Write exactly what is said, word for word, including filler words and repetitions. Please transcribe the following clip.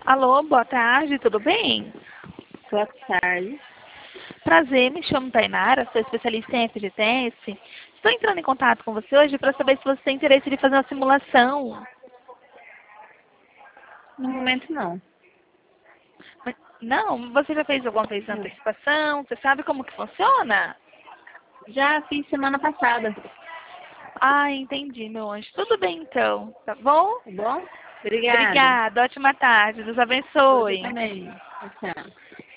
Alô, boa tarde, tudo bem? Boa tarde. Prazer, me chamo Tainara, sou especialista em F G T S. Estou entrando em contato com você hoje para saber se você tem interesse de fazer uma simulação. No momento, não. Mas- Não, você já fez alguma vez Não. antecipação? Você sabe como que funciona? Já fiz semana passada. Ah, entendi, meu anjo. Tudo bem então, tá bom? Tá bom? Obrigada. Obrigada, ótima tarde, Deus Você abençoe. também. Tchau.